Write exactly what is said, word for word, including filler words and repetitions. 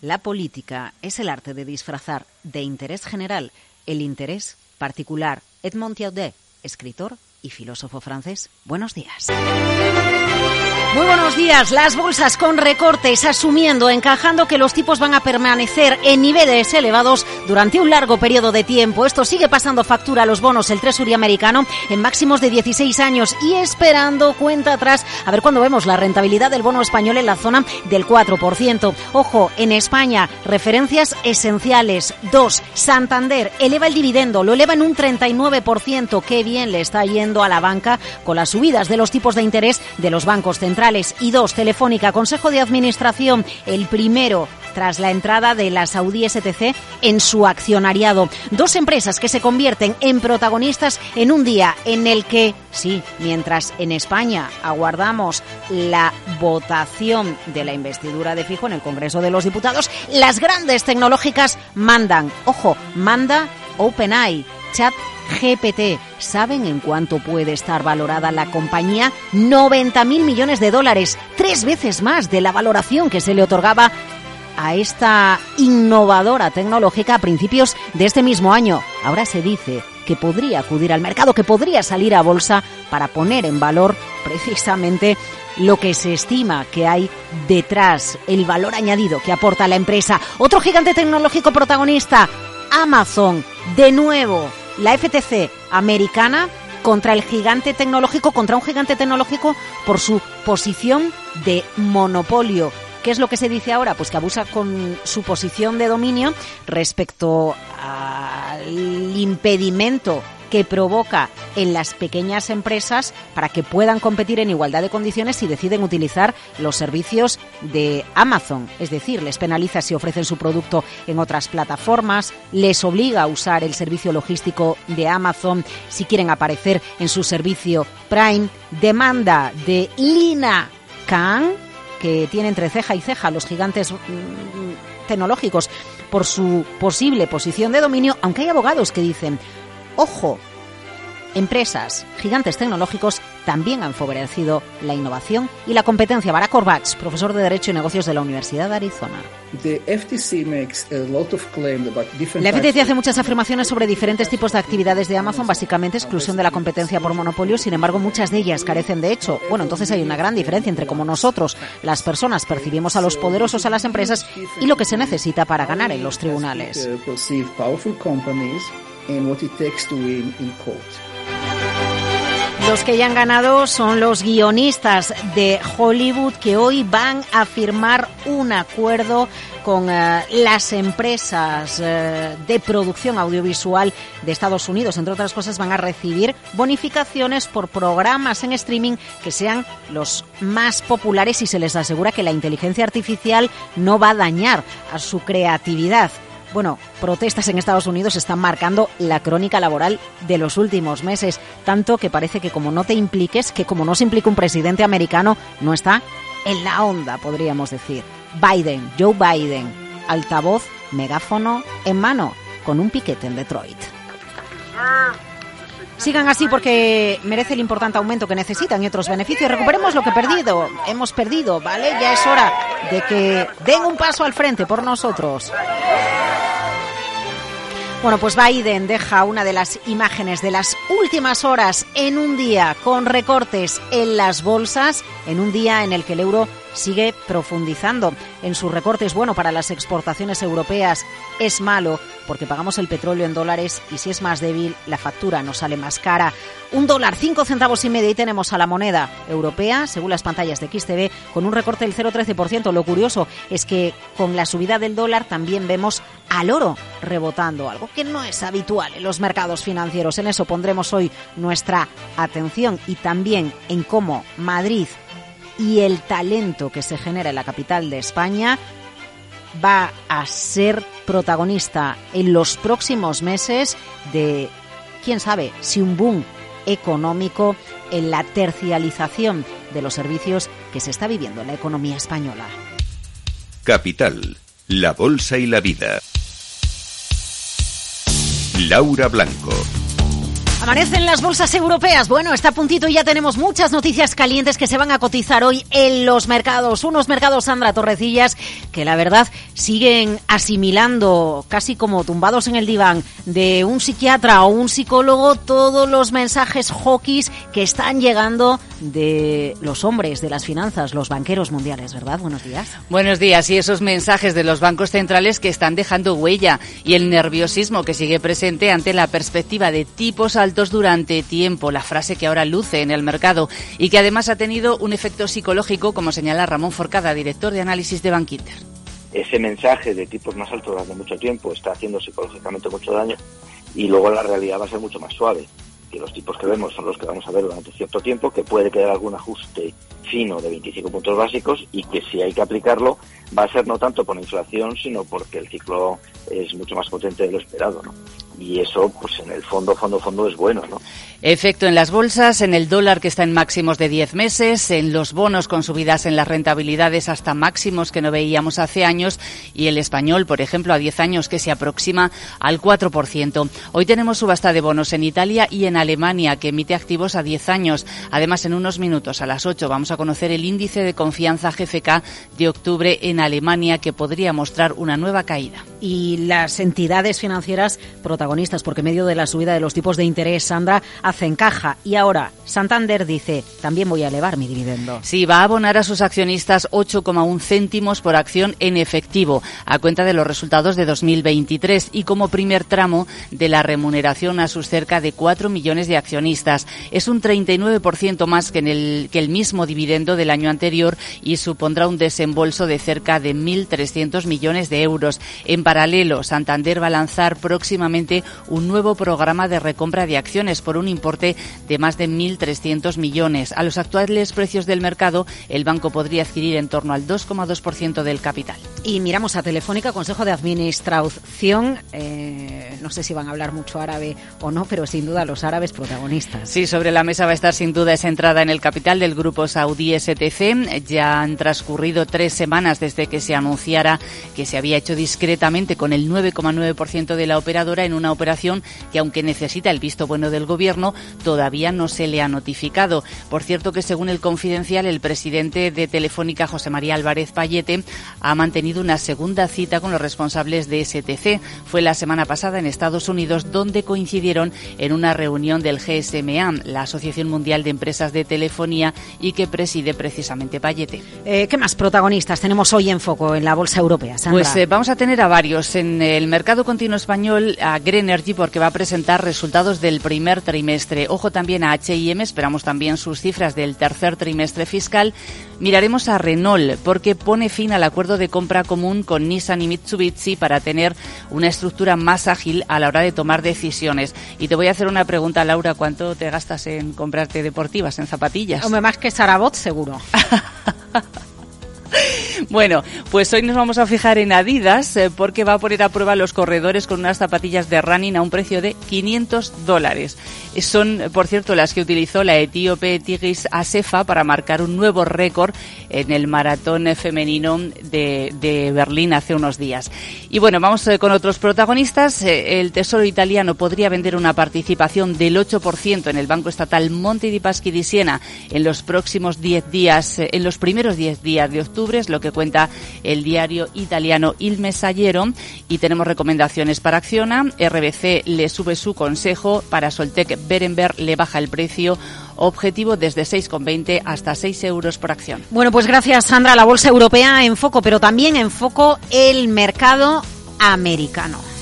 La política es el arte de disfrazar de interés general el interés particular. Edmond Tiaudet, escritor y filósofo francés. Buenos días. Muy buenos días. Las bolsas con recortes, asumiendo, encajando que los tipos van a permanecer en niveles elevados durante un largo periodo de tiempo. Esto sigue pasando factura a los bonos, el Treasury americano, en máximos de dieciséis años y esperando cuenta atrás a ver cuándo vemos la rentabilidad del bono español en la zona del cuatro por ciento. Ojo, en España, referencias esenciales. Dos, Santander eleva el dividendo, lo eleva en un treinta y nueve por ciento. Qué bien le está yendo a la banca con las subidas de los tipos de interés de los bancos centrales. Y dos, Telefónica, Consejo de Administración, el primero tras la entrada de la Saudi S T C en su accionariado. Dos empresas que se convierten en protagonistas en un día en el que, sí, mientras en España aguardamos la votación de la investidura de Feijóo en el Congreso de los Diputados, las grandes tecnológicas mandan. Ojo, manda OpenAI, ChatGPT. ¿Saben en cuánto puede estar valorada la compañía? noventa mil millones de dólares, tres veces más de la valoración que se le otorgaba a esta innovadora tecnológica a principios de este mismo año. Ahora se dice que podría acudir al mercado, que podría salir a bolsa para poner en valor precisamente lo que se estima que hay detrás, el valor añadido que aporta la empresa. Otro gigante tecnológico protagonista, Amazon. De nuevo, la F T C americana contra el gigante tecnológico, contra un gigante tecnológico por su posición de monopolio. ¿Qué es lo que se dice ahora? Pues que abusa con su posición de dominio respecto al impedimento que provoca en las pequeñas empresas para que puedan competir en igualdad de condiciones si deciden utilizar los servicios de Amazon. Es decir, les penaliza si ofrecen su producto en otras plataformas, les obliga a usar el servicio logístico de Amazon si quieren aparecer en su servicio Prime. Demanda de Lina Khan, que tiene entre ceja y ceja los gigantes mmm, tecnológicos por su posible posición de dominio, aunque hay abogados que dicen: ojo, empresas, gigantes tecnológicos también han favorecido la innovación y la competencia. Barak Orbach, profesor de Derecho y Negocios de la Universidad de Arizona. La F T C hace muchas afirmaciones sobre diferentes tipos de actividades de Amazon, básicamente exclusión de la competencia por monopolio. Sin embargo, muchas de ellas carecen de hecho. Bueno, entonces hay una gran diferencia entre cómo nosotros, las personas, percibimos a los poderosos, a las empresas, y lo que se necesita para ganar en los tribunales. Los que ya han ganado son los guionistas de Hollywood, que hoy van a firmar un acuerdo con uh, las empresas uh, de producción audiovisual de Estados Unidos. Entre otras cosas, van a recibir bonificaciones por programas en streaming que sean los más populares y se les asegura que la inteligencia artificial no va a dañar a su creatividad. Bueno, protestas en Estados Unidos están marcando la crónica laboral de los últimos meses, tanto que parece que como no te impliques, que como no se implica un presidente americano, no está en la onda, podríamos decir. Biden, Joe Biden, altavoz, megáfono en mano, con un piquete en Detroit. Sigan así porque merece el importante aumento que necesitan y otros beneficios. Recuperemos lo que perdido, hemos perdido, ¿vale? Ya es hora de que den un paso al frente por nosotros. Bueno, pues Biden deja una de las imágenes de las últimas horas en un día con recortes en las bolsas, en un día en el que el euro sigue profundizando en sus recortes. Bueno, para las exportaciones europeas es malo porque pagamos el petróleo en dólares y si es más débil la factura nos sale más cara. Un dólar, cinco centavos y medio, y tenemos a la moneda europea, según las pantallas de X T V, con un recorte del cero coma trece por ciento. Lo curioso es que con la subida del dólar también vemos al oro rebotando, algo que no es habitual en los mercados financieros. En eso pondremos hoy nuestra atención y también en cómo Madrid y el talento que se genera en la capital de España va a ser protagonista en los próximos meses de, quién sabe, si un boom económico en la tercialización de los servicios que se está viviendo en la economía española. Capital, la bolsa y la vida. Laura Blanco. Amanecen las bolsas europeas. Bueno, está a puntito y ya tenemos muchas noticias calientes que se van a cotizar hoy en los mercados. Unos mercados, Sandra Torrecillas, que la verdad siguen asimilando, casi como tumbados en el diván de un psiquiatra o un psicólogo, todos los mensajes hawkish que están llegando de los hombres de las finanzas, los banqueros mundiales, ¿verdad? Buenos días. Buenos días. Y esos mensajes de los bancos centrales que están dejando huella y el nerviosismo que sigue presente ante la perspectiva de tipos altos durante tiempo, la frase que ahora luce en el mercado y que además ha tenido un efecto psicológico, como señala Ramón Forcada, director de análisis de Bankinter. Ese mensaje de tipos más altos durante mucho tiempo está haciendo psicológicamente mucho daño y luego la realidad va a ser mucho más suave, que los tipos que vemos son los que vamos a ver durante cierto tiempo, que puede quedar algún ajuste fino de veinticinco puntos básicos y que si hay que aplicarlo va a ser no tanto por inflación, sino porque el ciclo es mucho más potente de lo esperado, ¿no? Y eso, pues en el fondo, fondo, fondo es bueno, ¿no? Efecto en las bolsas, en el dólar que está en máximos de diez meses, en los bonos con subidas en las rentabilidades hasta máximos que no veíamos hace años y el español, por ejemplo, a diez años que se aproxima al cuatro por ciento. Hoy tenemos subasta de bonos en Italia y en Alemania que emite activos a diez años. Además, en unos minutos, a las ocho, vamos a conocer el índice de confianza G F K de octubre en Alemania que podría mostrar una nueva caída. Y las entidades financieras protagonistas, porque en medio de la subida de los tipos de interés, Sandra, hacen caja. Y ahora Santander dice, también voy a elevar mi dividendo. Sí, va a abonar a sus accionistas ocho coma uno céntimos por acción en efectivo, a cuenta de los resultados de dos mil veintitrés y como primer tramo de la remuneración a sus cerca de cuatro millones de accionistas. Es un treinta y nueve por ciento más que, en el, que el mismo dividendo del año anterior y supondrá un desembolso de cerca de mil trescientos millones de euros. En paralelo, Santander va a lanzar próximamente un nuevo programa de recompra de acciones por un importe de más de mil trescientos millones. A los actuales precios del mercado, el banco podría adquirir en torno al dos coma dos por ciento del capital. Y miramos a Telefónica, Consejo de Administración. Eh, no sé si van a hablar mucho árabe o no, pero sin duda los árabes protagonistas. Sí, sobre la mesa va a estar sin duda esa entrada en el capital del grupo saudí S T C. Ya han transcurrido tres semanas desde que se anunciara que se había hecho discretamente con el nueve coma nueve por ciento de la operadora en una operación que, aunque necesita el visto bueno del gobierno, todavía no se le ha notificado. Por cierto que, según el Confidencial, el presidente de Telefónica, José María Álvarez Pallete, ha mantenido una segunda cita con los responsables de S T C. Fue la semana pasada en Estados Unidos, donde coincidieron en una reunión del G S M A, la Asociación Mundial de Empresas de Telefonía, y que preside precisamente Pallete. Eh, ¿Qué más protagonistas tenemos hoy en foco en la bolsa europea, Sandra? Pues eh, vamos a tener a varios. En el mercado continuo español, a Grenergy, porque va a presentar resultados del primer trimestre. Ojo también a H y M, esperamos también sus cifras del tercer trimestre fiscal. Miraremos a Renault, porque pone fin al acuerdo de compra común con Nissan y Mitsubishi para tener una estructura más ágil a la hora de tomar decisiones. Y te voy a hacer una pregunta, Laura, ¿cuánto te gastas en comprarte deportivas, en zapatillas? Hombre, más que Sarabot, seguro. Bueno, pues hoy nos vamos a fijar en Adidas eh, porque va a poner a prueba los corredores con unas zapatillas de running a un precio de quinientos dólares. Son, por cierto, las que utilizó la etíope Tigris Assefa para marcar un nuevo récord en el maratón femenino de, de Berlín hace unos días. Y bueno, vamos eh, con otros protagonistas. Eh, el Tesoro italiano podría vender una participación del ocho por ciento en el banco estatal Monte dei Paschi di Siena en los próximos diez días, eh, en los primeros diez días de octubre, es lo que cuenta el diario italiano Il Messaggero. Y tenemos recomendaciones para Acciona. R B C le sube su consejo, para Soltec Berenberg le baja el precio objetivo desde seis coma veinte hasta seis euros por acción. Bueno, pues gracias, Sandra. La bolsa europea en foco, pero también en foco el mercado americano.